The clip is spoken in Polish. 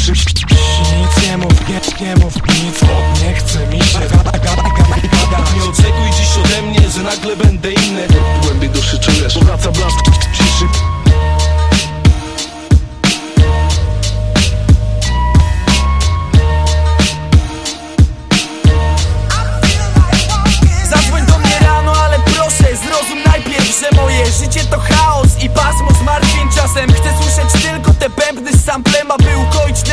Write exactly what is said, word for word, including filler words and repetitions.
Nic nie mów, nie, nie mów nic, bo nie chce mi się gada, gada, gada, gada. Nie oczekuj dziś ode mnie, że nagle będę inny. W głębi duszy czujesz, powraca blask